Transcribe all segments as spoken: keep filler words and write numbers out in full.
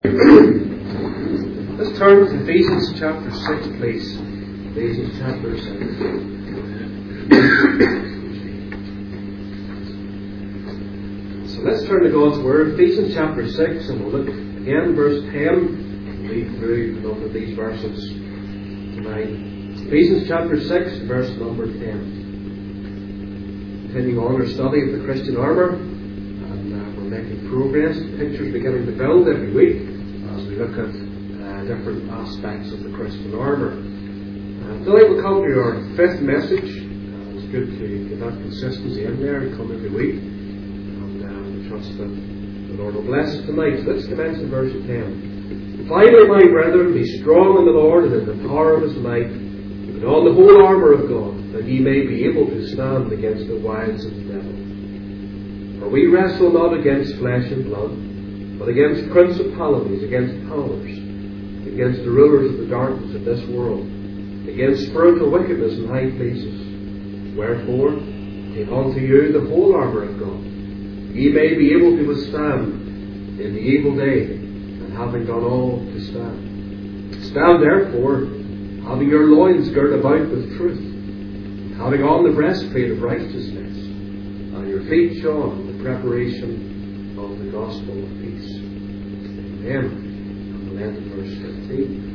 Let's turn to Ephesians chapter six, please. Ephesians chapter six. So let's turn to God's Word. Ephesians chapter six, and we'll look again, verse ten. Read through a number of these verses tonight. Ephesians chapter six, verse number ten. Continuing on our study of the Christian armour, and uh, we're making progress. The picture's beginning to build every week as we look at uh, different aspects of the Christian armour. Uh, tonight we'll come to our fifth message. Uh, it's good to get that consistency in there and come every week. And uh, we trust that the Lord will bless us tonight. So let's commence in verse ten. Finally, my brethren, be strong in the Lord and in the power of His might. Put on the whole armour of God, that ye may be able to stand against the wiles of the devil. For we wrestle not against flesh and blood, but against principalities, against powers, against the rulers of the darkness of this world, against spiritual wickedness in high places. Wherefore, take unto you the whole armour of God, ye may be able to withstand in the evil day, and having done all to stand. Stand therefore, having your loins girt about with truth, having on the breastplate of righteousness, and your feet shod with the preparation of the gospel of peace. Amen. And we'll end in verse fifteen.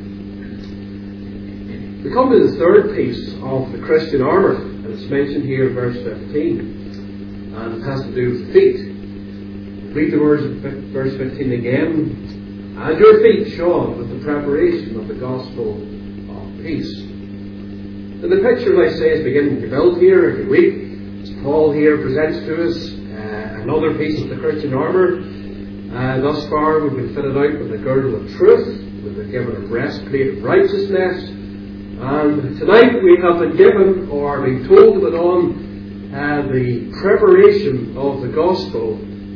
We come to the third piece of the Christian armour, and it's mentioned here in verse fifteen, and it has to do with feet. Read the words of verse fifteen again. And your feet shod with the preparation of the gospel of peace. And the picture, as I say, is beginning to build here every week. As Paul here presents to us uh, another piece of the Christian armour. Uh, thus far we've been fitted out with a girdle of truth. We've been given a breastplate of righteousness. And tonight we have been given, or been told to put on, uh, the preparation of the gospel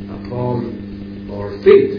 upon our feet.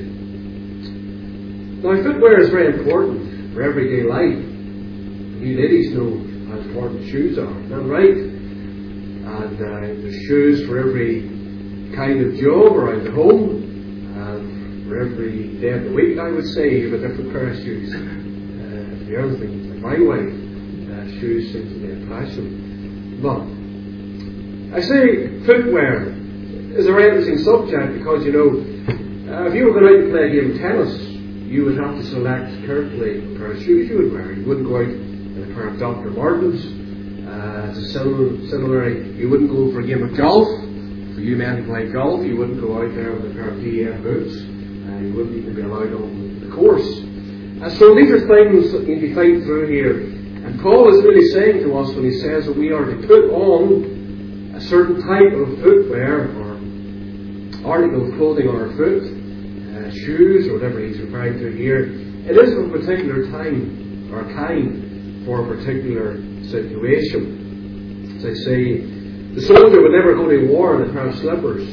Now, footwear is very important for everyday life. You ladies know how important shoes are, isn't that right? And uh, there's shoes for every kind of job around the home, and for every day of the week, I would say, you have a different pair of shoes. Uh, if you're anything like my wife, uh, shoes seem to be a passion. But I say footwear is a very interesting subject because, you know, uh, if you were going out to play a game of tennis, you would have to select carefully a pair of shoes you would wear. You wouldn't go out in a pair of Doctor Martens. Uh, it's a similar, similar, you wouldn't go for a game of golf. For you men who play golf, you wouldn't go out there with a pair of D F boots. Uh, you wouldn't even be allowed on the course. Uh, so these are things that need to be think through here. And Paul is really saying to us when he says that we are to put on a certain type of footwear or article of clothing on our foot, uh, shoes or whatever he's referring to here. It is of a particular time or kind for a particular situation. As I say, the soldier would never go to war in a pair of slippers.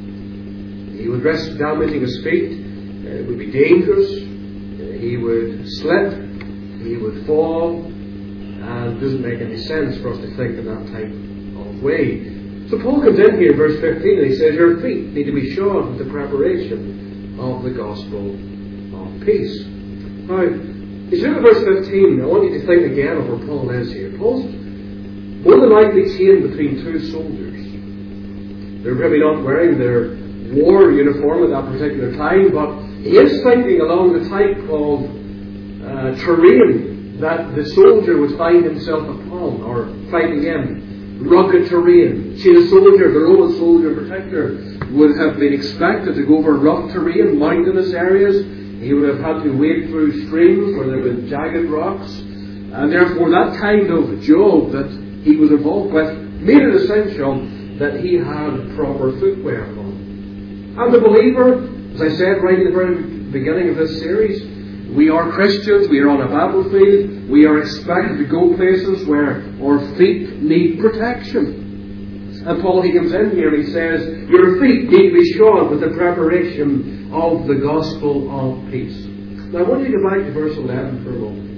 He would risk damaging his feet. Uh, it would be dangerous. Uh, he would slip. He would fall. And it doesn't make any sense for us to think in that type of way. So Paul comes in here in verse fifteen and he says, your feet need to be shod with the preparation of the gospel of peace. Now, as you look at verse fifteen, I want you to think again of where Paul is here. Paul's more than likely chained between two soldiers. They're probably not wearing their war uniform at that particular time, but he is thinking along the type of uh, terrain that the soldier would find himself upon or fighting in. Rugged terrain. See, the soldier, the Roman soldier in particular, would have been expected to go over rough terrain, mountainous areas. He would have had to wade through streams where there have been jagged rocks. And therefore that kind of job that he was involved with made it essential that he had proper footwear on. And the believer, as I said right at the very beginning of this series, we are Christians, we are on a battlefield, we are expected to go places where our feet need protection. And Paul, he comes in here and he says, your feet need to be shod with the preparation of the gospel of peace. Now I want you to go back to verse eleven for a moment.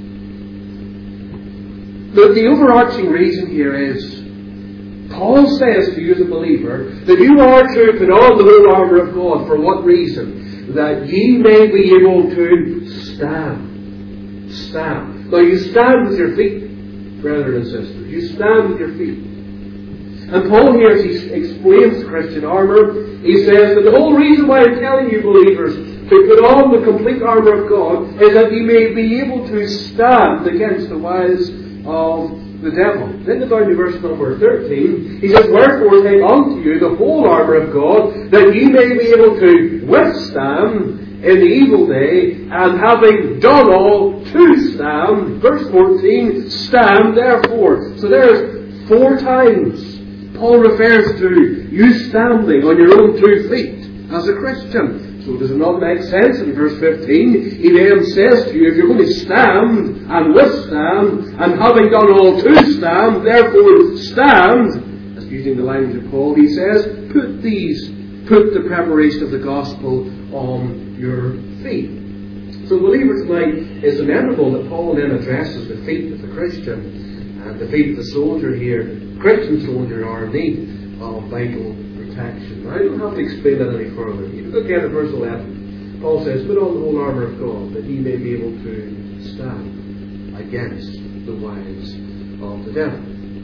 The, the overarching reason here is, Paul says to you as a believer, that you are to put on the whole armour of God. For what reason? that ye may be able to stand. Stand. Now you stand with your feet, brothers and sisters. You stand with your feet. And Paul here, as he explains Christian armour, he says that the whole reason why I'm telling you, believers, to put on the complete armour of God is that you may be able to stand against the wiles of the devil. Then down to verse number thirteen, he says, wherefore take unto you the whole armour of God, that ye may be able to withstand in the evil day, and having done all, to stand. Verse fourteen, stand therefore. So there's four times Paul refers to you standing on your own two feet as a Christian. So does it not make sense in verse fifteen? He then says to you, if you're going to stand and withstand, and having done all to stand, therefore stand, as using the language of Paul, he says, put these, put the preparation of the gospel on your feet. So believers tonight, it's inevitable that Paul then addresses the feet of the Christian, and the feet of the soldier here. Christian soldiers are in need of vital protection. Now, I don't have to explain that any further. You look again at verse eleven. Paul says, put on the whole armour of God, that ye may be able to stand against the wiles of the devil.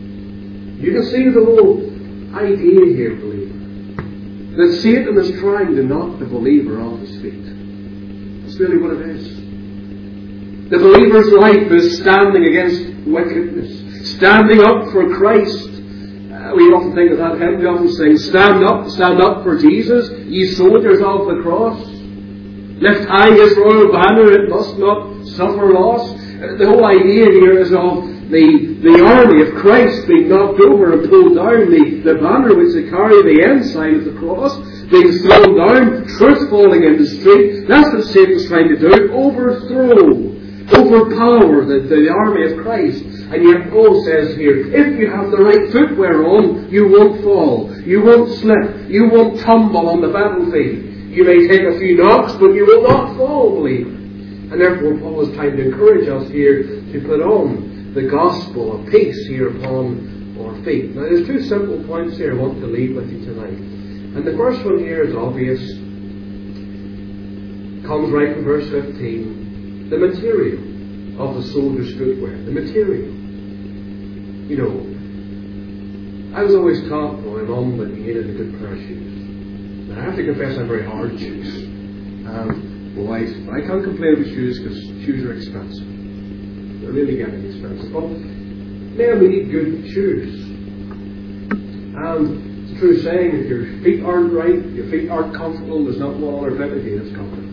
You can see the whole idea here, believer, that Satan is trying to knock the believer off his feet. That's really what it is. The believer's life is standing against wickedness, standing up for Christ. Uh, we often think of that hymn. We often sing, stand up, stand up for Jesus, ye soldiers of the cross. Lift high his royal banner, it must not suffer loss. Uh, the whole idea here is of the, the army of Christ being knocked over and pulled down, the, the banner which they carry, the ensign of the cross, being thrown down, truth falling in the street. That's what Satan's trying to do, overthrow, overpower the, the army of Christ. And yet Paul says here, if you have the right footwear on, you won't fall, you won't slip, you won't tumble on the battlefield. You may take a few knocks, but you will not fall, believer. And therefore Paul is trying to encourage us here to put on the gospel of peace here upon our feet. Now there's two simple points here I want to leave with you tonight. And the first one here is obvious. Comes right from verse fifteen. The material of the soldier's footwear. The material. You know, I was always taught by my mum that you needed a good pair of shoes. And I have to confess I'm very hard on shoes. Um, boys, I can't complain about shoes because shoes are expensive. They're really getting expensive. But man, we need good shoes. And it's a true saying, if your feet aren't right, your feet aren't comfortable, there's not one other ability that's comfortable.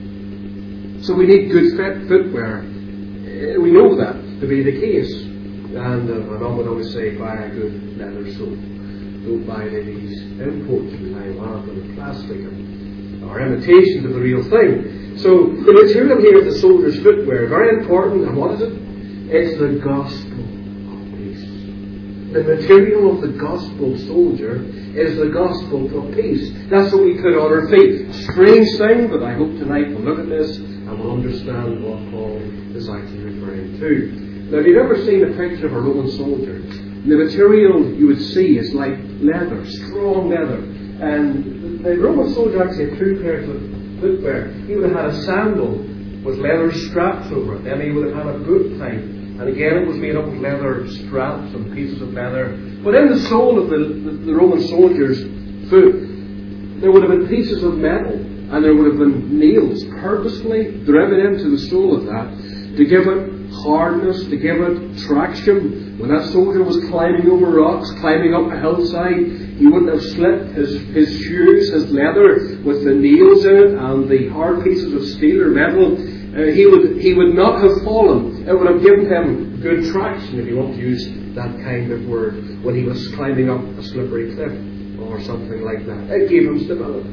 So we need good fit footwear. We know that to be the case. And uh, my mum would always say, buy a good leather sole. Don't buy any of these imports from Taiwan that are plastic and are imitations of the real thing. So the material here of the soldier's footwear, very important. And what is it? It's the gospel of peace. The material of the gospel soldier is the gospel of peace. That's what we put on our feet. Strange thing, but I hope tonight we'll look at this and we'll understand what Paul is actually referring to. Now, if you've ever seen a picture of a Roman soldier, the material you would see is like leather, strong leather. And the Roman soldier actually had two pairs of footwear. He would have had a sandal with leather straps over it. Then he would have had a boot type. And again, it was made up of leather straps and pieces of leather. But in the sole of the, the, the Roman soldier's foot, there would have been pieces of metal. And there would have been nails purposely driven into the sole of that to give it hardness, to give it traction. When that soldier was climbing over rocks, climbing up a hillside, he wouldn't have slipped his, his shoes, his leather with the nails in it and the hard pieces of steel or metal. Uh, he would he would not have fallen. It would have given him good traction, if you want to use that kind of word, when he was climbing up a slippery cliff or something like that. It gave him stability.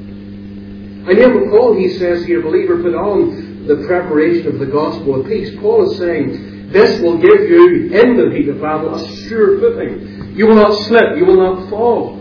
And yet with Paul, he says here, believer, put on the preparation of the gospel of peace. Paul is saying, this will give you, in the heat of battle, a sure footing. You will not slip, you will not fall.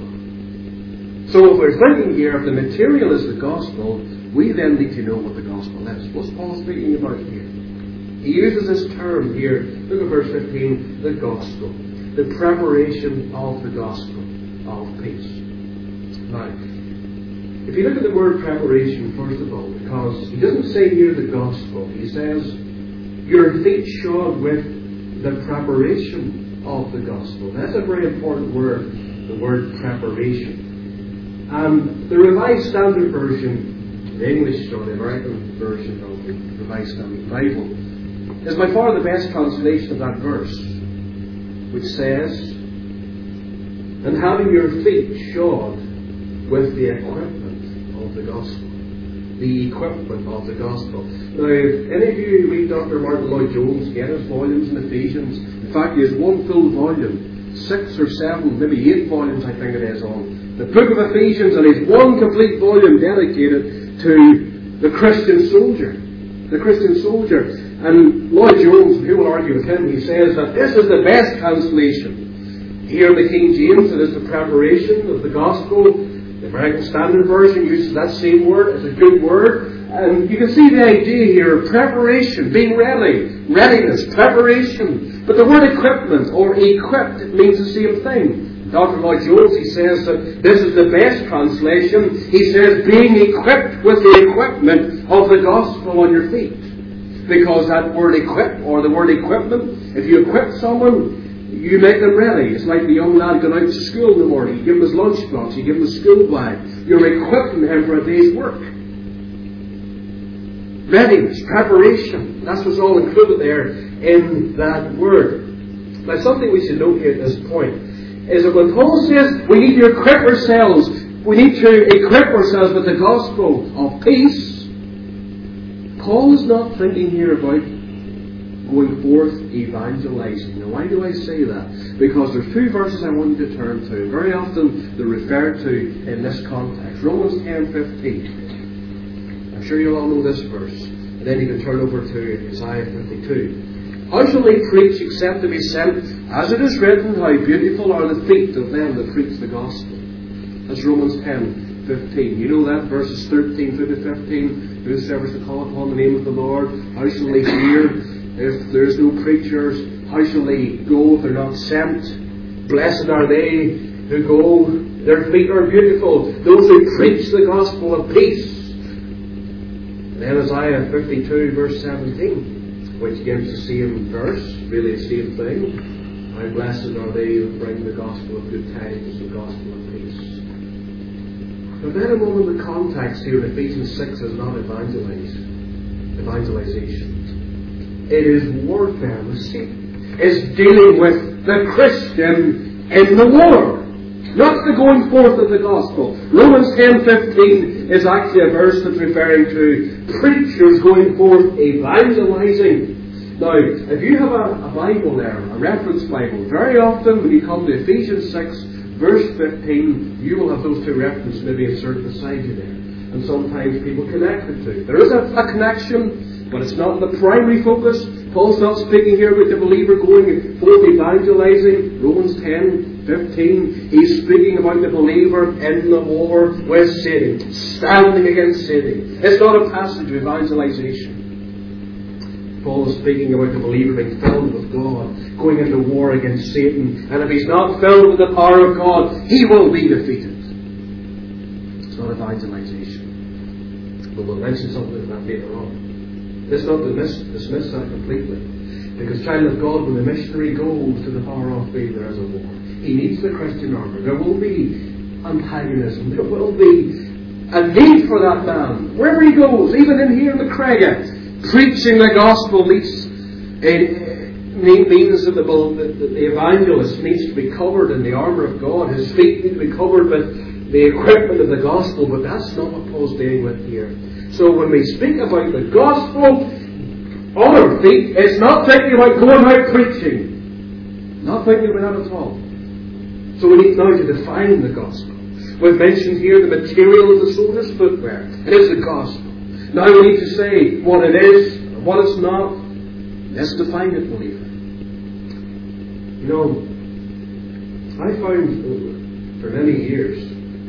So if we're thinking here, if the material is the gospel, we then need to know what the gospel is. What's Paul speaking about here? He uses this term here, look at verse fifteen, the gospel. The preparation of the gospel of peace. Now, If you look at the word preparation, first of all, because he doesn't say here the gospel, he says, your feet shod with the preparation of the gospel. That's a very important word, the word preparation. And the Revised Standard Version, the English or the American version of the Revised Standard Bible, is by far the best translation of that verse, which says, and having your feet shod with the equipment of the gospel. The equipment of the gospel. Now, if any of you read Doctor Martin Lloyd-Jones, get his volumes in Ephesians. In fact, he has one full volume, six or seven, maybe eight volumes, I think it is, on the book of Ephesians, and he's one complete volume dedicated to the Christian soldier. The Christian soldier. And Lloyd-Jones, who will argue with him, he says that this is the best translation. Here in the King James, it is the preparation of the gospel. The American Standard Version uses that same word. It's a good word. And you can see the idea here of preparation, being ready, readiness, preparation. But the word equipment or equipped, it means the same thing. Doctor Lloyd-Jones, he says that this is the best translation. He says being equipped with the equipment of the gospel on your feet. Because that word equip, or the word equipment, if you equip someone, you make them ready. It's like the young lad going out to school in the morning. You give him his lunchbox, you give him his school bag. You're equipping him for a day's work. Readiness, preparation. That's what's all included there in that word. Now, something we should note here at this point is that when Paul says we need to equip ourselves, we need to equip ourselves with the gospel of peace, Paul is not thinking here about going forth evangelizing. Now, why do I say that? Because there's two verses I want you to turn to. Very often they're referred to in this context. Romans ten fifteen. I'm sure you'll all know this verse. And then you can turn over to Isaiah fifty-two. How shall they preach except to be sent? As it is written, how beautiful are the feet of them that preach the gospel. That's Romans ten fifteen. You know that, verses thirteen through to fifteen. Whosoever shall call upon the name of the Lord, how shall they hear if there is no preachers? How shall they go if they're not sent? Blessed are they who go, their feet are beautiful, those who preach the gospel of peace. And then Isaiah fifty-two verse seventeen, which gives the same verse, really the same thing. How blessed are they who bring the gospel of good tidings, the gospel of peace. But then a moment, the context here in Ephesians six is not evangelize, evangelization. It is warfare with Satan. It's dealing with the Christian in the war, not the going forth of the gospel. Romans ten fifteen is actually a verse that's referring to preachers going forth evangelizing. Now, if you have a, a Bible there, a reference Bible, very often when you come to Ephesians six, verse fifteen, you will have those two references maybe inserted beside you there. And sometimes people connect the two. There is a, a connection, but it's not the primary focus. Paul's not speaking here about the believer going forth evangelizing. Romans ten fifteen, he's speaking about the believer in the war with Satan, standing against Satan. It's not a passage of evangelization. Paul is speaking about the believer being filled with God, going into war against Satan. And if he's not filled with the power of God, he will be defeated. It's not evangelization. But we'll mention something of that later on. Let's not dismiss, dismiss that completely. Because, child of God, when the missionary goes to the far off field, there is a war. He needs the Christian armour. There will be antagonism. There will be a need for that man. Wherever he goes, even in here in the Craigie, preaching the gospel means, it means that the, the, the evangelist needs to be covered in the armour of God. His feet need to be covered with the equipment of the gospel, but that's not what Paul's dealing with here. So when we speak about the gospel on our feet, it's not thinking about going out preaching. Not thinking about that at all. So we need now to define the gospel. We've mentioned here the material of the soldier's footwear. It is the gospel. Now we need to say what it is, what it's not. Let's define it, believer. You know, I found for many years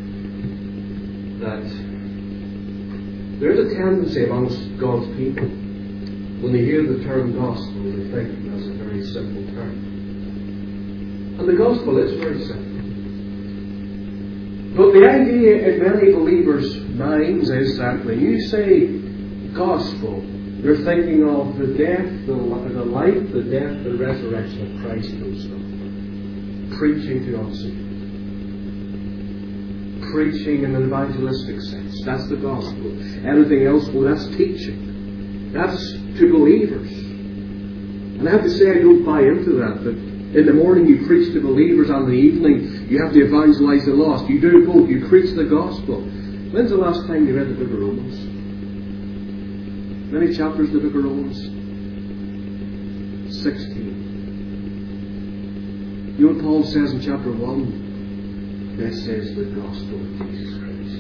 that there's a tendency amongst God's people, when they hear the term gospel, they think that's a very simple term. And the gospel is very simple. But the idea in many believers' minds is that when you say gospel, you're thinking of the death, the, the life, the death, the resurrection of Christ himself. Preaching to unsaved. Preaching in an evangelistic sense. That's the gospel. Anything else, well, that's teaching. That's to believers. And I have to say, I don't buy into that. But in the morning you preach to believers, and in the evening you have to evangelize the lost. You do both. You preach the gospel. When's the last time you read the book of Romans? Many chapters in the book of Romans? sixteen. You know what Paul says in chapter one? This is the gospel of Jesus Christ.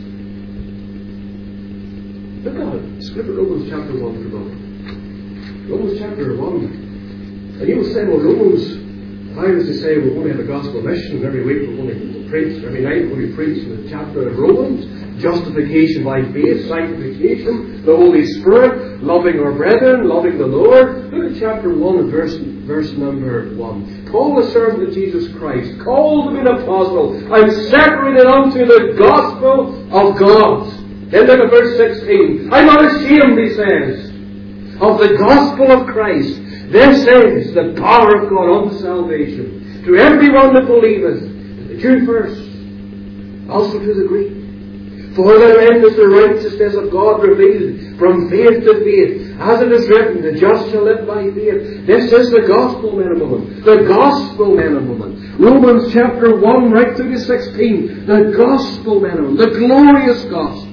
Look at it. Just look at Romans chapter one for a moment. Romans chapter one. And you will say, well, Romans, if I was to say we're going to have a gospel mission, every week we're going to preach, every night we're going to preach in the chapter of Romans, justification by faith, sanctification, the Holy Spirit, loving our brethren, loving the Lord. Look at chapter one and verse, verse number one. Paul, the servant of Jesus Christ, called to be an apostle, I'm separated unto the gospel of God. Then look at verse sixteen. I'm not ashamed, he says, of the gospel of Christ. This is the power of God unto salvation to everyone that believeth, to the Jew first, also to the Greek. For therein is the righteousness of God revealed from faith to faith, as it is written, the just shall live by faith. This is the gospel, men and women. The gospel, men and women. Romans chapter one, right through to sixteen. The gospel, men and women. The glorious gospel.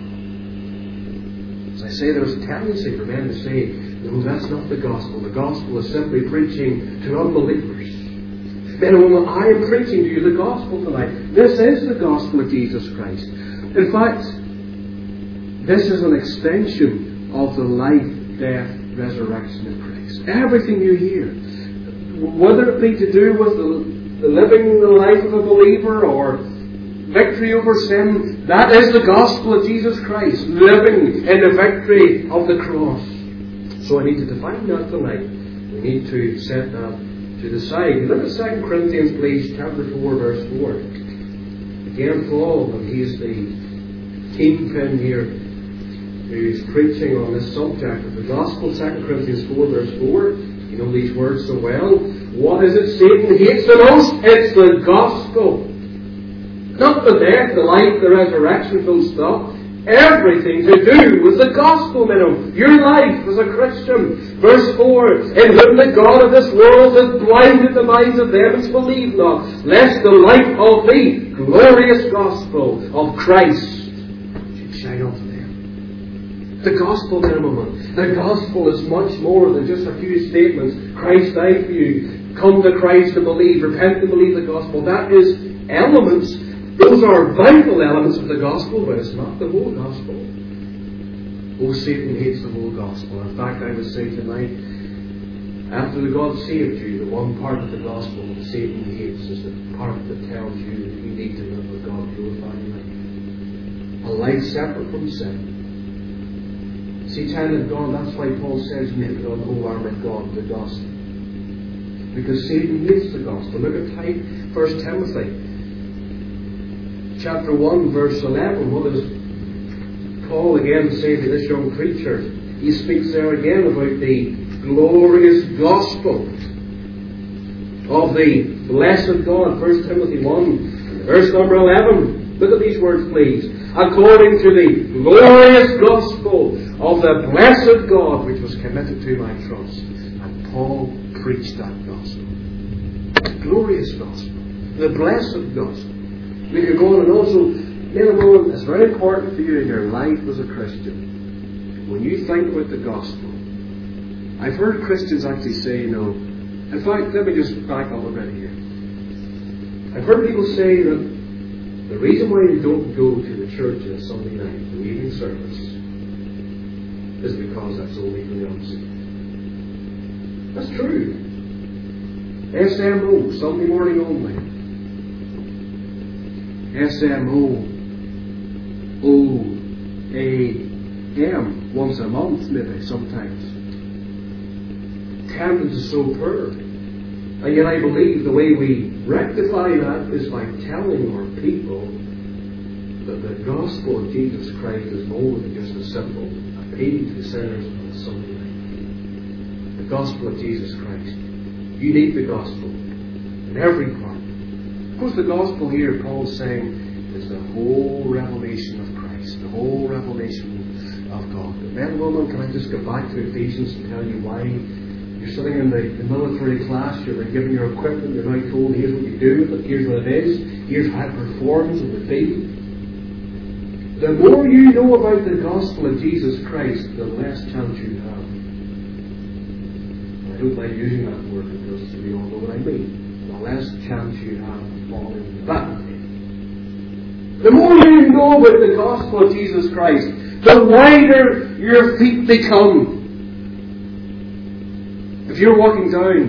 As I say, there's a tendency for men to say, no, that's not the gospel. The gospel is simply preaching to unbelievers. Men and women, I am preaching to you the gospel tonight. This is the gospel of Jesus Christ. In fact, this is an extension of the life, death, resurrection of Christ. Everything you hear, whether it be to do with the, the living the life of a believer or victory over sin, that is the gospel of Jesus Christ, living in the victory of the cross. So I need to define that tonight. We need to set that to the side. Look at Second Corinthians, please, chapter four, verse four. Again, Paul, and he's the kingpin here, who's preaching on this subject of the gospel. Second Corinthians four, verse four. You know these words so well. What is it Satan hates the most? It's the gospel. Not the death, the life, the resurrection, full stop. Everything to do with the gospel, men and your life as a Christian. Verse four, in whom the God of this world hath blinded the minds of them which believe not, lest the light of the glorious gospel of Christ should shine unto them. The gospel, men and women. The gospel is much more than just a few statements. Christ died for you. Come to Christ and believe. Repent and believe the gospel. That is elements. Those are vital elements of the gospel, but it's not the whole gospel. Oh, Satan hates the whole gospel. In fact, I would say tonight, after the God saved you, the one part of the gospel that Satan hates is the part that tells you that you need to live a God-glorifying life. A life separate from sin. See, child of God, that's why Paul says you need to put on the whole armour of God, the gospel. Because Satan hates the gospel. Look at First Timothy. Chapter one, verse eleven. What does Paul again say to this young preacher? He speaks there again about the glorious gospel of the blessed God. First Timothy one, verse number eleven. Look at these words, please. According to the glorious gospel of the blessed God, which was committed to my trust. And Paul preached that gospel. The glorious gospel. The blessed gospel. We could go on, and also, men and women, it's very important for you in your life as a Christian. When you think about the gospel, I've heard Christians actually say, you know, in fact, let me just back up a bit here. I've heard people say that the reason why they don't go to the church on Sunday night, the evening service, is because that's only for the unsaved. That's true. S M O, Sunday morning only. S M O O A M once a month, maybe, sometimes. Attendance is so poor. And yet I believe the way we rectify that is by telling our people that the gospel of Jesus Christ is more than just a simple appeal to sinners on a Sunday night. The gospel of Jesus Christ. You need the gospel in every part. Of course, the gospel here, Paul's saying, is the whole revelation of Christ, the whole revelation of God. Men and women, can I just go back to Ephesians and tell you why you're sitting in the, the military class, you're given your equipment, you're now told, here's what you do, but here's what it is, here's how it performs in the field. The more you know about the gospel of Jesus Christ, the less chance you have. I don't like using that word because we all know what I mean. The less chance you have of falling into that. The more you know about the gospel of Jesus Christ, the wider your feet become. If you're walking down,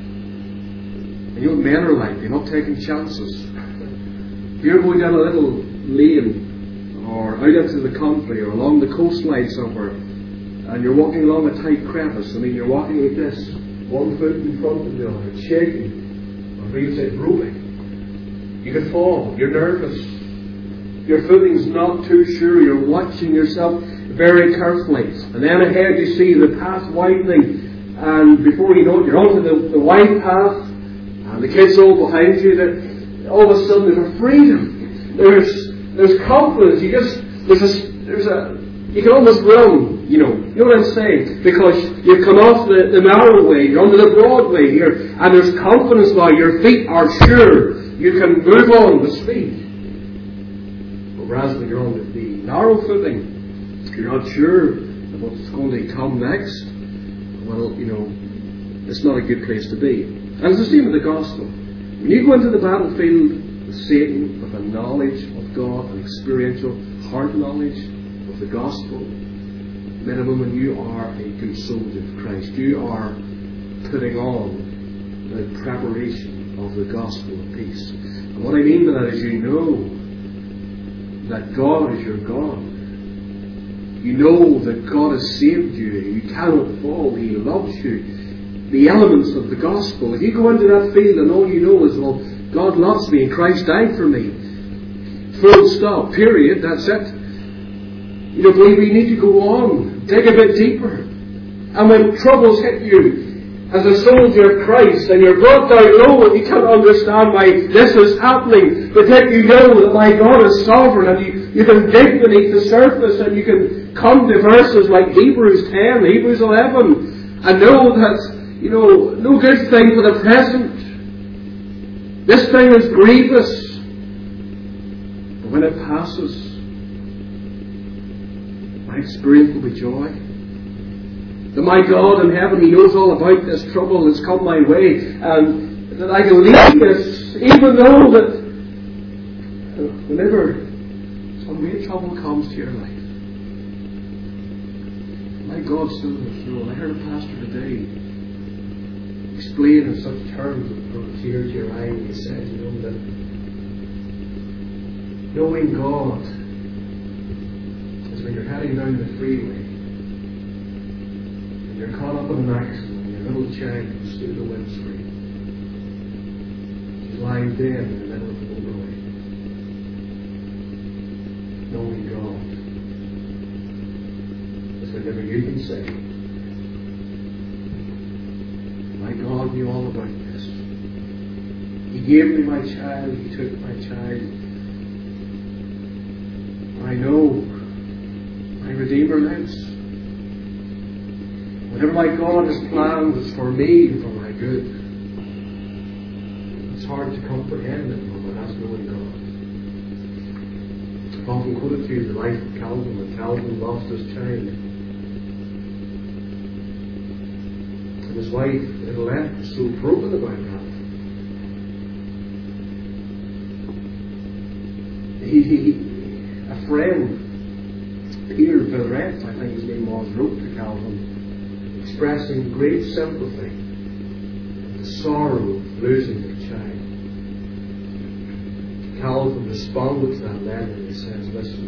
and you know what men are like, they're not taking chances. If you're going down a little lane, or out into the country, or along the coastline somewhere, and you're walking along a tight crevice, I mean, you're walking like this, one foot in front of the other, shaking, or you say rolling. You could fall, you're nervous. Your footing's not too sure, you're watching yourself very carefully. And then ahead you see the path widening, and before you know it, you're onto the, the wide path, and the kids all behind you. That all of a sudden there's a freedom, there's there's confidence. You just there's a there's a you can almost run. You know, you know what I'm saying? Because you've come off the, the narrow way, you're onto the broad way here, and there's confidence now. Your feet are sure. You can move on with speed. But whereas when you're on the, the narrow footing, you're not sure of what's going to come next. Well, you know, it's not a good place to be. And it's the same with the gospel. When you go into the battlefield with Satan, with a knowledge of God, an experiential heart knowledge of the gospel, men and women, you are a good soldier of Christ. You are putting on the preparation of the gospel of peace. And what I mean by that is you know that God is your God. You know that God has saved you. You cannot fall. He loves you. The elements of the gospel. If you go into that field and all you know is, well, God loves me and Christ died for me. Full stop. Period. That's it. You don't believe we need to go on. Dig a bit deeper. And when troubles hit you as a soldier of Christ and you're brought down low and you can't understand why this is happening, but yet you know that my God is sovereign, and you, you can dig beneath the surface and you can come to verses like Hebrews ten, Hebrews eleven, and know that, you know, no good thing for the present. This thing is grievous. But when it passes, my experience will be joy. That my God in heaven, He knows all about this trouble that's come my way, and that I can leave this, even though that whenever some great trouble comes to your life, my God still in the throne. I heard a pastor today explain in such terms that brought a tear to your eye, and he said, you know, that knowing God is when you're heading down the freeway, and you're caught up in an accident, and your little child goes through the windscreen. She's lying dead in the middle of the motorway. Knowing God is whenever you can say, my God knew all about this. He gave me my child, He took my child. I know my Redeemer lives. Whatever my God has planned is for me and for my good. It's hard to comprehend it, but that's knowing God. I've often quoted to you the life of Calvin, when Calvin lost his child. And his wife, Idilette, was so broken about that. He, he a friend, Peter Villarette, I think his name was, wrote to Calvin, expressing great sympathy at the sorrow of losing their child. Calvin responded to that letter and he says, listen,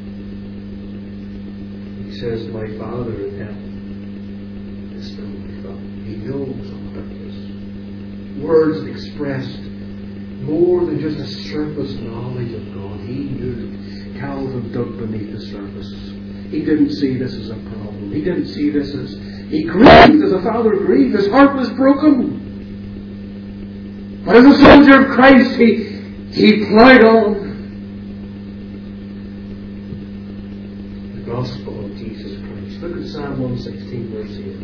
he says, my Father in heaven is still my Father. He knows all about this. Words expressed more than just a surface knowledge of God. He knew. Calvin dug beneath the surface. He didn't see this as a problem. He didn't see this as... He grieved as a father grieved. His heart was broken. But as a soldier of Christ, he, he plowed on. The gospel of Jesus Christ. Look at Psalm one sixteen, verse eight.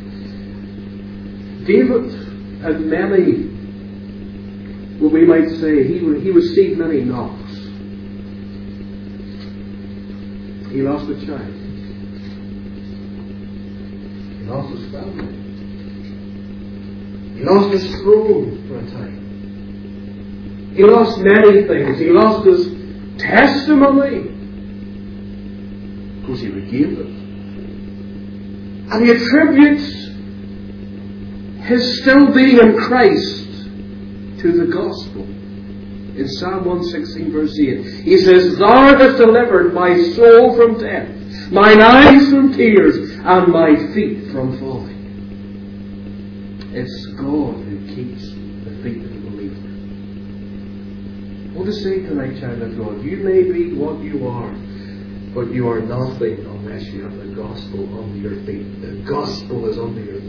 David had many, what we might say, he, he received many knocks. He lost a child. He lost his family. He lost his throne for a time. He lost many things. He lost his testimony. Of course, he regained it. And he attributes his still being in Christ to the gospel. In Psalm one sixteen, verse eight, he says, Thou hast delivered my soul from death, mine eyes from tears, and my feet from falling. It's God who keeps the feet of the believer. I want to say tonight, child of God, you may be what you are, but you are nothing unless you have the gospel under your feet. The gospel is under your feet.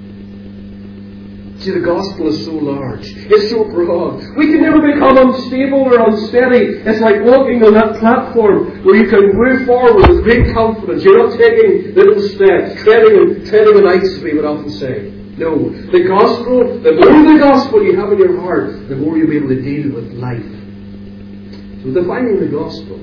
See, the gospel is so large. It's so broad. We can never become unstable or unsteady. It's like walking on that platform where you can move forward with great confidence. You're not taking little steps, treading and treading on ice, we would often say. No. The gospel, the more the gospel you have in your heart, the more you'll be able to deal with life. So defining the gospel.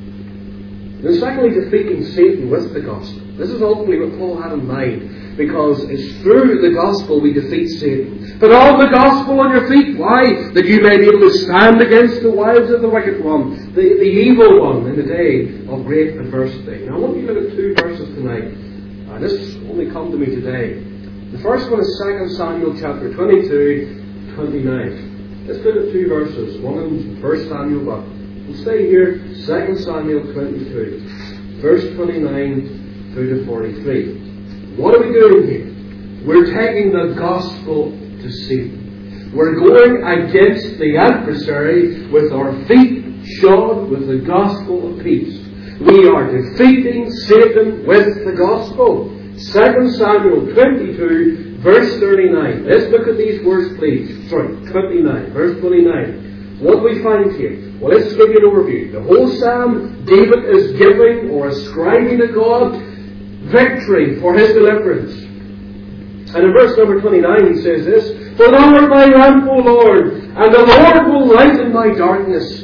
And secondly, defeating Satan with the gospel. This is ultimately what Paul had in mind. Because it's through the gospel we defeat Satan. Put all the gospel on your feet. Why? That you may be able to stand against the wiles of the wicked one, the, the evil one, in the day of great adversity. Now I want you to look at two verses tonight. Uh, this only come to me today. The first one is Second Samuel chapter twenty-two, twenty-nine. Let's look at two verses. One in First Samuel, but we'll stay here. Second Samuel twenty-two, verse twenty-nine through to forty-three. What are we doing here? We're taking the gospel to Satan. We're going against the adversary with our feet shod with the gospel of peace. We are defeating Satan with the gospel. Second Samuel twenty-two, verse thirty-nine. Let's look at these words, please. Sorry, twenty-nine, verse twenty-nine. What do we find here? Well, let's give you an overview. The whole psalm, David is giving or ascribing to God victory for his deliverance. And in verse number twenty-nine he says this, For thou art my lamp, O Lord, and the Lord will lighten my darkness.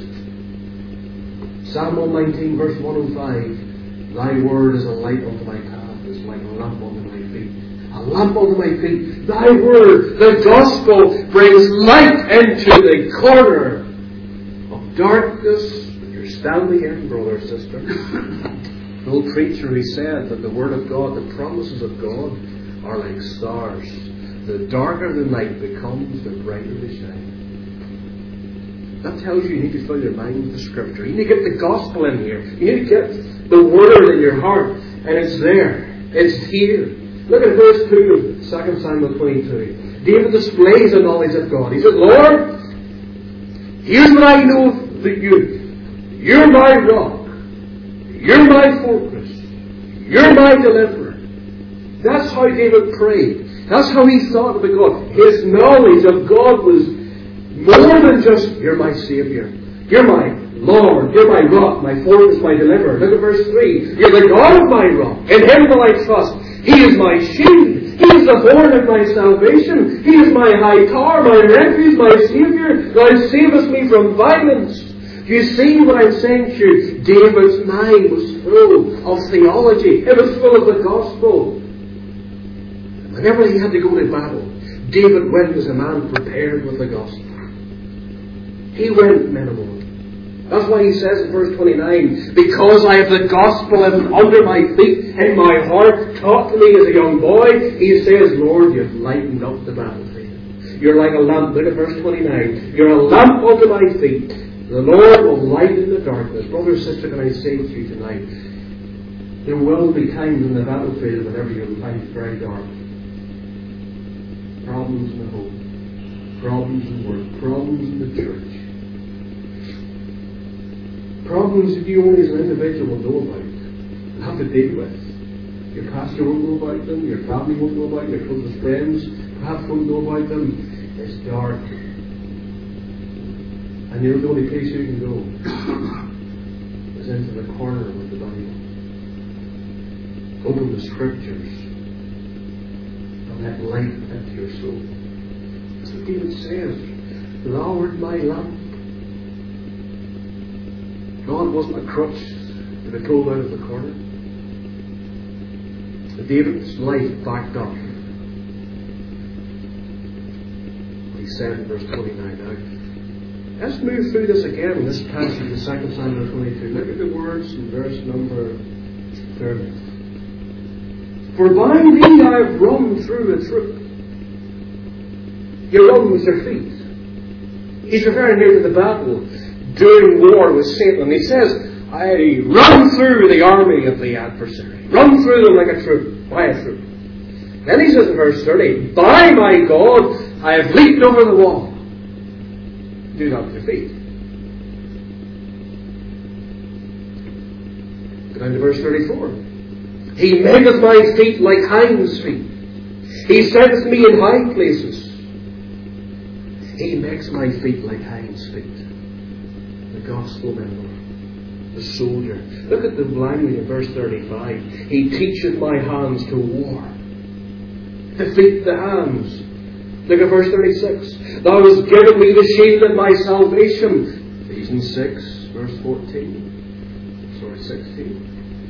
Psalm one nineteen, verse one oh five, Thy word is a light unto my path, is like a lamp unto my feet. A lamp unto my feet. Thy word, the gospel, brings light into the corner of darkness that you're standing in, brother or sister. The old preacher, he said that the Word of God, the promises of God, are like stars. The darker the night becomes, the brighter they shine. That tells you you need to fill your mind with the Scripture. You need to get the gospel in here. You need to get the Word in your heart. And it's there. It's here. Look at verse two of Second Samuel twenty-two. David displays the knowledge of God. He said, Lord, here's what I know that you. You're my rock. You're my fortress. You're my deliverer. That's how David prayed. That's how he thought of God. His knowledge of God was more than just, You're my Saviour. You're my Lord. You're my rock, my fortress, my deliverer. Look at verse three. You're the God of my rock. In Him will I trust. He is my shield. He is the horn of my salvation. He is my high tower, my refuge, my Saviour. Thou savest me from violence. You see what I'm saying to you? David's mind was full of theology. It was full of the gospel. Whenever he had to go to battle, David went as a man prepared with the gospel. He went, men and women. That's why he says in verse twenty-nine, Because I have the gospel under my feet, in my heart, taught to me as a young boy, he says, Lord, you've lightened up the battlefield. You're like a lamp. Look at verse twenty-nine. You're a lamp unto my feet. The Lord will lighten the darkness. Brother or sister, can I say to you tonight, there will be times in the battlefield whenever you'll find it very dark. Problems in the home. Problems in work. Problems in the church. Problems that you only as an individual will know about and have to deal with. Your pastor won't know about them, your family won't know about them, your closest friends perhaps won't know about them. It's dark. And you know the only place you can go is into the corner of the Bible. Open the Scriptures and let light into your soul. That's what David says. Thou art my lamp. God wasn't a crutch to be pulled out of the corner. David's life backed up. He said in verse twenty-nine. Now, let's move through this again, this passage in Second Samuel twenty-two. Look at the words in verse number thirty. For by thee I have run through and through. You run with your feet. He's referring here to the battle during war with Satan. He says, I run through the army of the adversary. Run through them like a troop. By a troop. Then he says in verse thirty, by my God, I have leaped over the wall. Do that with your feet. Go down to verse thirty-four. He maketh my feet like hinds' feet. He setteth me in high places. He makes my feet like hinds' feet. The gospel member. The soldier. Look at the language in verse thirty-five. He teacheth my hands to war. Defeat the hands. Look at verse thirty-six. Thou hast given me the shield of my salvation. Ephesians six, verse fourteen. Sorry, sixteen.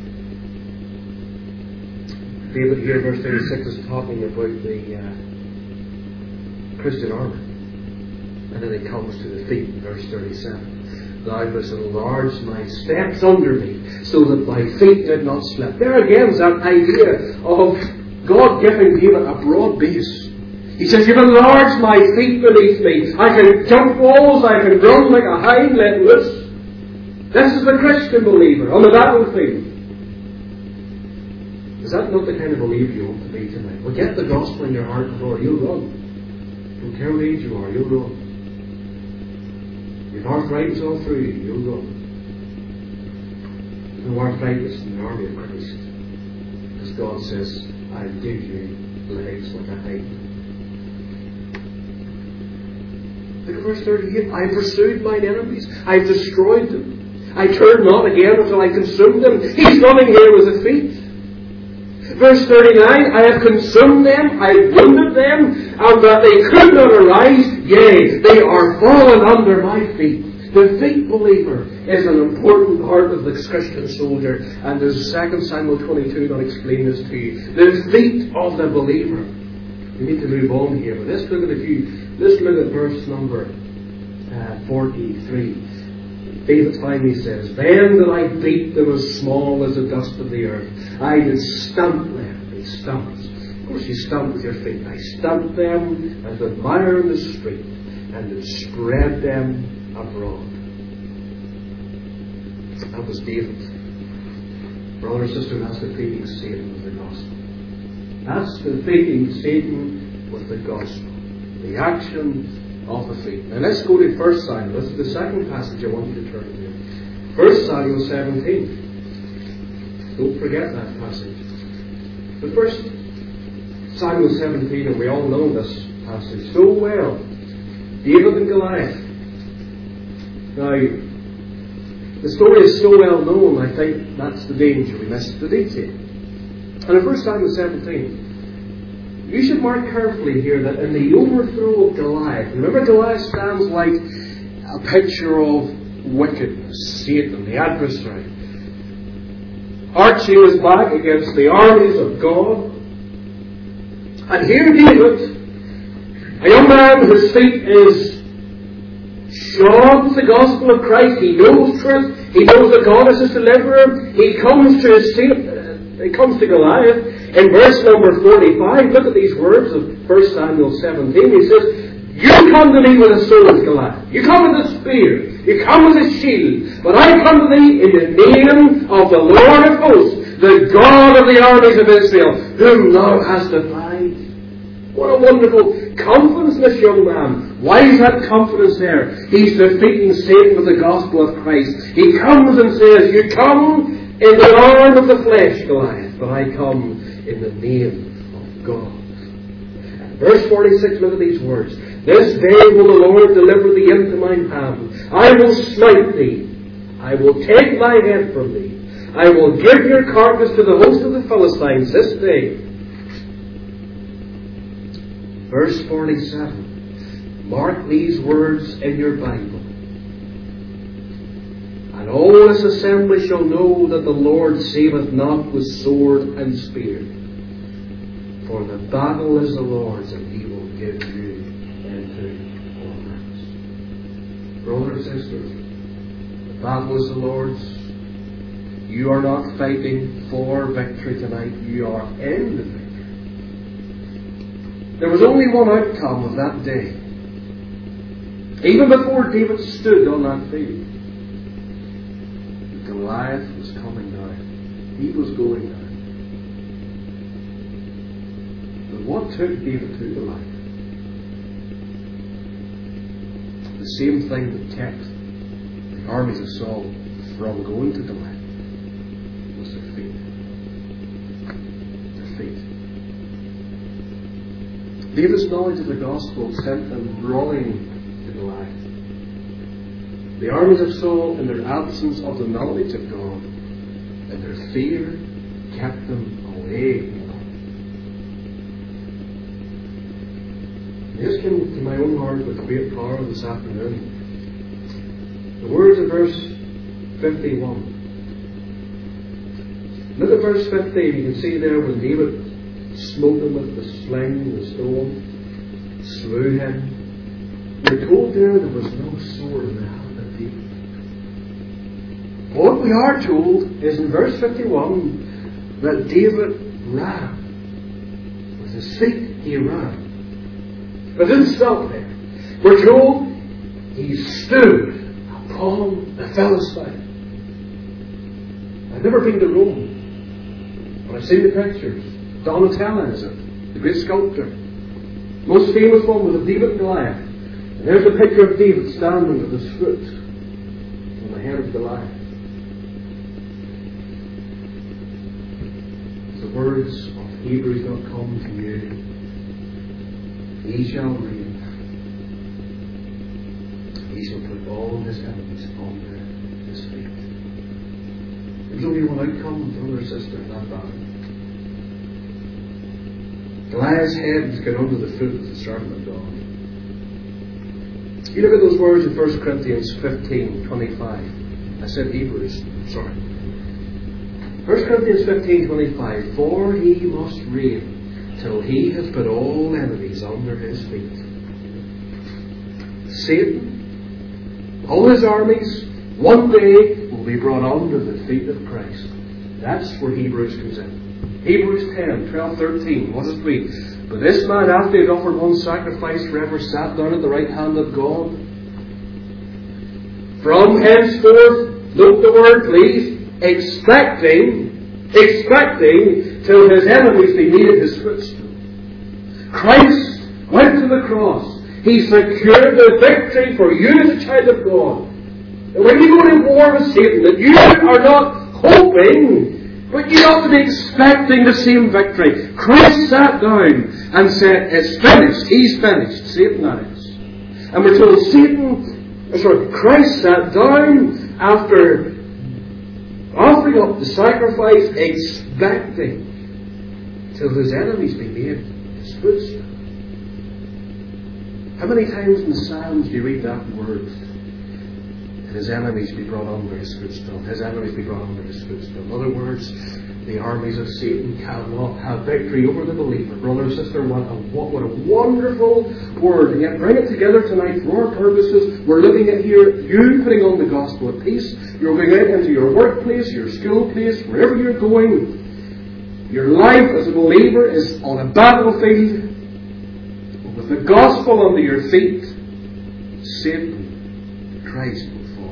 David here, verse thirty-six, is talking about the uh, Christian armour. And then he comes to the feet in verse thirty-seven. Thou hast enlarged my steps under me, so that my feet did not slip. There again is that idea of God giving David a broad base. He says, you've enlarged my feet beneath me. I can jump walls, I can run like a hind let loose. This is the Christian believer on the battlefield. Is that not the kind of believer you want to be tonight? Well, get the gospel in your heart and Lord, you'll run. Don't care what age you are, you'll run. If arthritis all through you, you'll run. No arthritis in the army of Christ. As God says, I give you legs like a hind. Look at verse thirty-eight. I pursued mine enemies. I destroyed them. I turned not again until I consumed them. He's running here with his feet. Verse thirty-nine, I have consumed them, I have wounded them, and that they could not arise, yea, they are fallen under my feet. The feet believer is an important part of the Christian soldier, and there's Second Samuel twenty-two that explain this to you. The feet of the believer. We need to move on here, but let's look at a few. Let's look at verse number uh, forty-three. David finally says, then did I beat them as small as the dust of the earth. I did stamp them. He stamps. Of course you stamp with your feet. I stamped them as the mire in the street and did spread them abroad. That was David. Brother and sister, that's defeating Satan with the gospel. That's defeating Satan with the gospel. The action of the feet. Now let's go to First Samuel. This is the second passage I want you to turn to. First Samuel seventeen. Don't forget that passage. But First Samuel seventeen, and we all know this passage so well. David and Goliath. Now, the story is so well known, I think that's the danger. We miss the detail. And in First Samuel seventeen, you should mark carefully here that in the overthrow of Goliath, remember Goliath stands like a picture of wickedness, Satan, the adversary. Archie was back against the armies of God. And here David, a young man whose feet is shod with the gospel of Christ, he knows truth, he knows that God is his deliverer, he comes to his Satan, he comes to Goliath. In verse number forty-five, look at these words of First Samuel seventeen. He says, you come to me with a sword, Goliath. You come with a spear. You come with a shield. But I come to thee in the name of the Lord of hosts, the God of the armies of Israel, whom thou hast defied. What a wonderful confidence in this young man. Why is that confidence there? He's defeating Satan with the gospel of Christ. He comes and says, you come in the arm of the flesh, Goliath, but I come in the name of God. And verse forty-six, look at these words. This day will the Lord deliver thee into mine hand. I will smite thee. I will take thy head from thee. I will give your carcass to the host of the Philistines this day. Verse forty-seven. Mark these words in your Bible. And all this assembly shall know that the Lord saveth not with sword and spear. For the battle is the Lord's, and He will give you into our hands. Brothers and sisters, the battle is the Lord's. You are not fighting for victory tonight. You are in the victory. There was only one outcome of that day. Even before David stood on that field, Goliath was coming down. He was going down. But what took David to Goliath? The same thing that kept the armies of Saul from going to Goliath was their faith. Their faith. David's knowledge of the gospel sent them running to Goliath. The armies of Saul, in their absence of the knowledge of God, and their fear, kept them away from God. This came to my own heart with great power this afternoon. The words of verse fifty-one. Look at verse fifteen. You can see there when David smote him with the sling, the stone, slew him. We're told there there was no sword in the hand of David. What we are told is in verse fifty-one that David ran. With his feet he ran. But didn't stop there. We're told he stood upon the Philistine. I've never been to Rome, but I've seen the pictures. Donatello is it, the great sculptor. Most famous one was of David and Goliath. And there's a picture of David standing with his foot on the head of Goliath. The words of Hebrews not come to you. He shall reign. He shall put all his enemies under his feet. There's only one outcome, brother or sister, in that battle. Goliath's head was got under the foot of the servant of God. You look at those words in First Corinthians fifteen twenty-five. I said Hebrews, sorry. First Corinthians fifteen twenty-five. For he must reign till he has put all enemies under his feet. Satan, all his armies, one day will be brought under the feet of Christ. That's where Hebrews comes in. Hebrews ten, twelve, thirteen. What does it read? But this man, after he had offered one sacrifice forever, sat down at the right hand of God. From henceforth, note the word please, expecting, expecting till his enemies be made his footstool. Christ went to the cross. He secured the victory for you as a child of God. And when you go to war with Satan, that you are not hoping, but you ought to be expecting the same victory. Christ sat down and said, it's finished. He's finished. Satan, that is. And we're told Satan, sorry, Christ sat down after offering up the sacrifice, expecting till his enemies be made his footstool. How many times in the Psalms do you read that word? That his enemies be brought under his footstool. His enemies be brought under his footstool. In other words, the armies of Satan cannot have victory over the believer. Brother and sister, what a, what, what a wonderful word. And yet bring it together tonight for our purposes. We're looking at here, you putting on the gospel of peace. You're going out into your workplace, your school place, wherever you're going. Your life as a believer is on a battlefield. With the gospel under your feet, Satan, Christ will fall.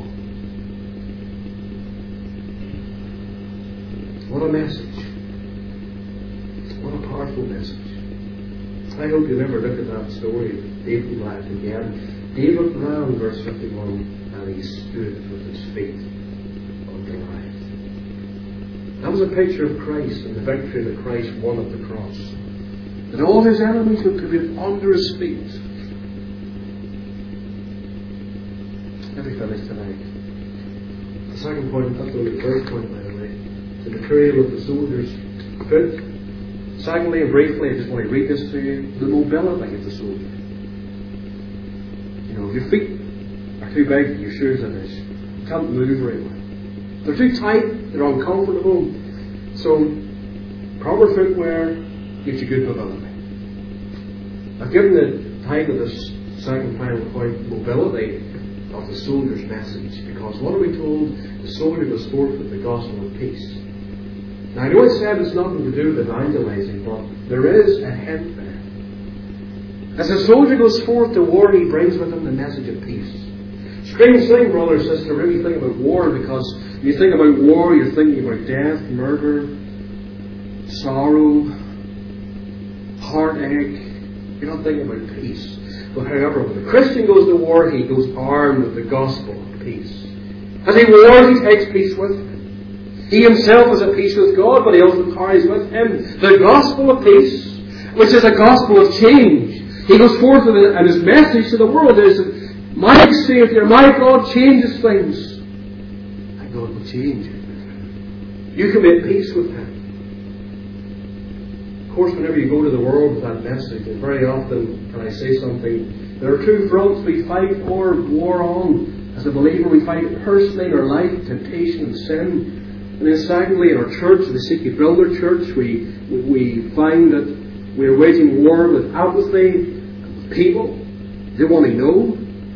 What a message. What a powerful message. I hope you never look at that story of David life again. David ran, verse fifty-one, and he stood with his feet on Goliath. That was a picture of Christ and the victory that Christ won at the cross. That all his enemies would be under his feet. Let me finish tonight. The second point, that's only the first point, by the way. The betrayal of the soldiers' foot. Secondly, and briefly, I just want to read this to you. The mobility of the soldier. You know, if your feet are too big, your shoes are this. You can't move very well. They're too tight, they're uncomfortable. So, proper footwear gives you good mobility. I've given the time of this second final point, mobility of the soldier's message, because what are we told? The soldier was forth with the gospel of peace. Now, I know I said it's nothing to do with evangelizing, but there is a hint there. As a soldier goes forth to war, he brings with him the message of peace. Strange thing, brother or sister, really think about war, because you think about war, you're thinking about death, murder, sorrow, heartache. You're not thinking about peace. But however, when the Christian goes to war, he goes armed with the gospel of peace. As he wars, he takes peace with him. He himself is at peace with God, but he also carries with him the gospel of peace, which is a gospel of change. He goes forth with it, and his message to the world is that my Saviour, my God, changes things. And God will change it. You can make peace with him. Of course, whenever you go to the world with that message, and very often, can I say something, there are two fronts we fight for, war on. As a believer, we fight it personally in our life, temptation and sin. And then secondly, in our church, the Seeky Builder Church, we, we find that we are waging war with apathy, with people. They want to know.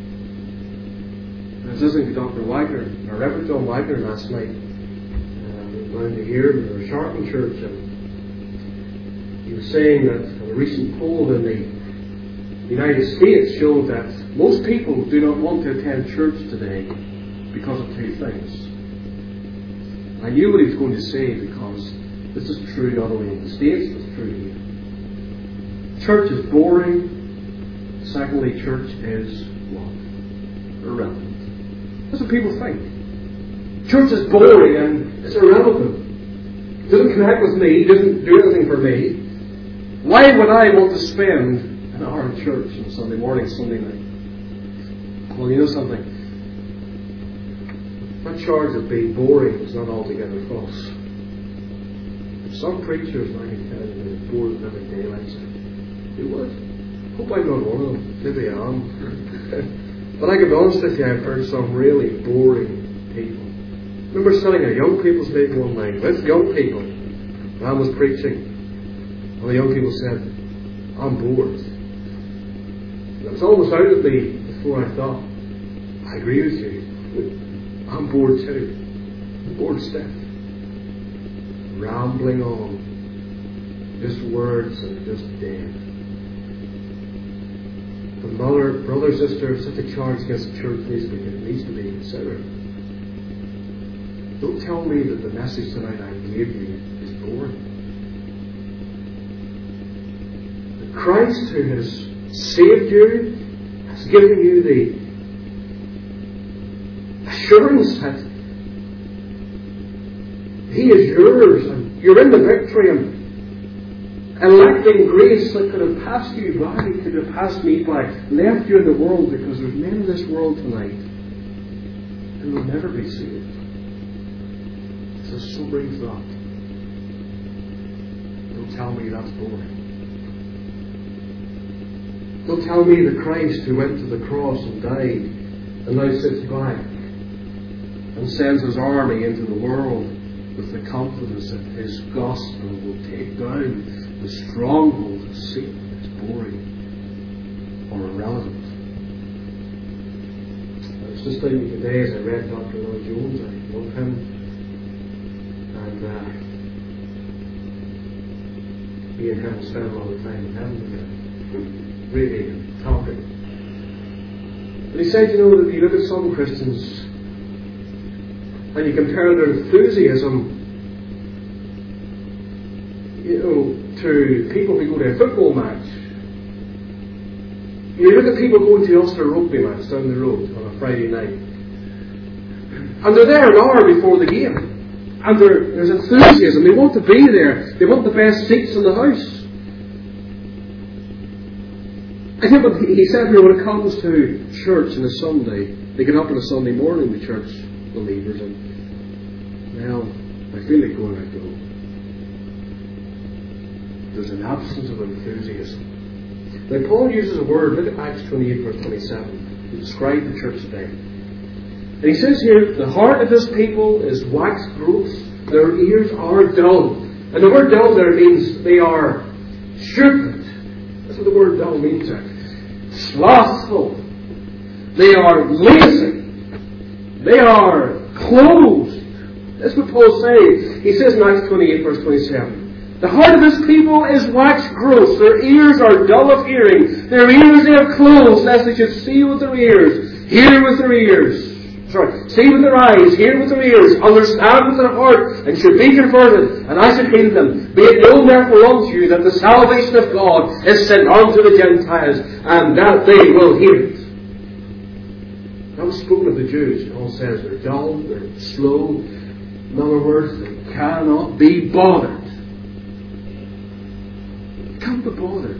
I was listening to Doctor Wagner, our Reverend John Wagner last night, uh, down to here in the Sharpen Church, and he was saying that a recent poll in the United States showed that most people do not want to attend church today because of two things. I knew what he was going to say, because this is true not only in the States, but it's true here. Church is boring. Secondly, church is what? Irrelevant. That's what people think. Church is boring and it's irrelevant. It doesn't connect with me, it doesn't do anything for me. Why would I want to spend an hour in church on Sunday morning, Sunday night? Well, you know something? That charge of being boring is not altogether false. Some preachers, I can tell you, they're bored with every day, like that. They would. Hope I'm not one of them. Maybe I am. But I can be honest with you, I've heard some really boring people. I remember sitting at a young people's meeting one night with young people, and I was preaching. And the young people said, I'm bored. And it was almost out of me before I thought, I agree with you. I'm bored too. I'm bored stiff. Rambling on. Just words and just dead. But mother, brother, sister, such a charge against the church needs to be, needs to be considered. Don't tell me that the message tonight I gave you is boring. Christ, who has saved you, has given you the assurance that He is yours and you're in the victory, and electing grace that could have passed you by, could have passed me by, left you in the world, because there's men in this world tonight who will never be saved. It's a sobering thought. Don't tell me that's boring. Don't tell me the Christ who went to the cross and died and now sits back and sends His army into the world with the confidence that His gospel will take down the stronghold of Satan, is boring or irrelevant. I was just thinking today as I read Doctor Lloyd Jones, I love him, and uh, he and him spent a lot of time in heaven together. Really talking. And he said, you know, that you look at some Christians and you compare their enthusiasm, you know, to people who go to a football match You look at people going to Ulster rugby match down the road on a Friday night. And they're there an hour before the game. And there's enthusiasm. They want to be there. They want the best seats in the house. I think what he said here, when it comes to church on a Sunday, they get up on a Sunday morning, the church believers, and, well, I feel like going out to go. There's an absence of enthusiasm. Now, Paul uses a word, look at Acts twenty-eight, verse twenty-seven, to describe the church today. And he says here, the heart of this people is waxed gross, their ears are dull. And the word dull there means they are stupid. That's what the word dull means there. Slothful. They are lazy. They are closed. That's what Paul's saying. He says in Acts twenty-eight, verse twenty-seven, the heart of this people is waxed gross. Their ears are dull of hearing. Their ears they have closed, lest they should see with their ears, hear with their ears. Sorry, see with their eyes, hear with their ears, understand with their heart, and should be converted, and I should heal them. Be it known therefore unto you that the salvation of God is sent unto the Gentiles, and that they will hear it. That was spoken of the Jews. Paul says they're dull, they're slow. In other words, they cannot be bothered. Can't be bothered.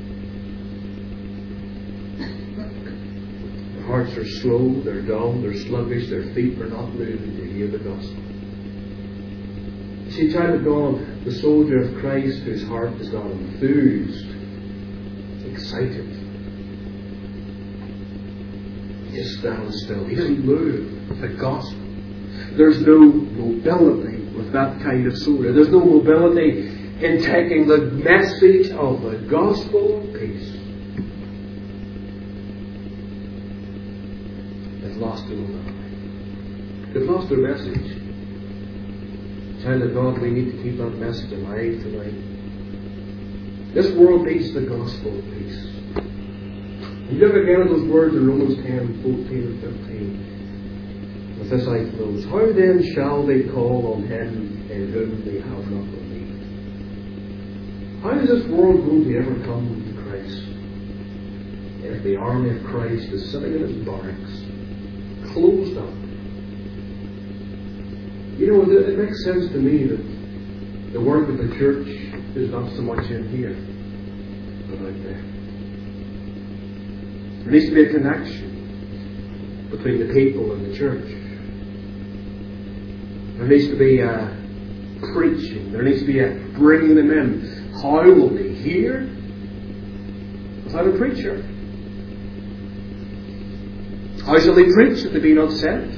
Their hearts are slow, they're dull, they're sluggish, their feet are not moving to hear the gospel. See, child of God, the soldier of Christ whose heart is not enthused, excited, he just stands still. He doesn't move with the gospel. There's no mobility with that kind of soldier. There's no mobility in taking the message of the gospel of peace. They've lost their mobility. They've lost their message. Child of God, we need to keep that message alive tonight. This world needs the gospel of peace. And look again at those words in Romans ten, fourteen and fifteen. With this I close. How then shall they call on him in whom they have not believed? How is this world going to ever come to Christ if the army of Christ is sitting in its barracks, closed up? You know, it makes sense to me that the work of the church is not so much in here, but out there. There needs to be a connection between the people and the church. There needs to be a preaching. There needs to be a bringing them in. How will they hear without a preacher? How shall they preach if they be not sent?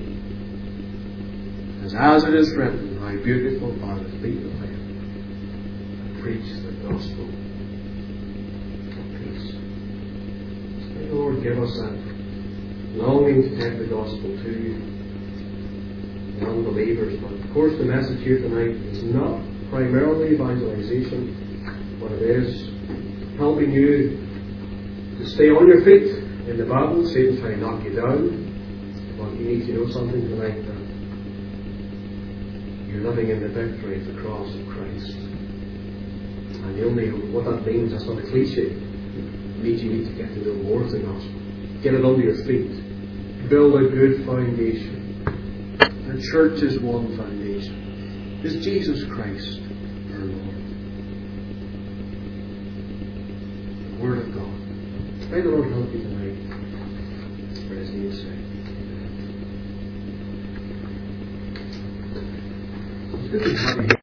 As, as it is written, how beautiful are the feet of them that preach the gospel of peace. May the Lord give us that longing to take the gospel to you, unbelievers. But of course the message here tonight is not primarily evangelization, but it is helping you to stay on your feet in the battle. Satan's trying to knock you down, but you need to know something tonight, that you're living in the victory of the cross of Christ. And the only what that means, that's not a cliche. It means you need to get to know more of the gospel. Get it under your feet. Build a good foundation. The church is one foundation. Is Jesus Christ our Lord. The Word of God. May the Lord help you tonight. For His name's sake. It's good to have you here.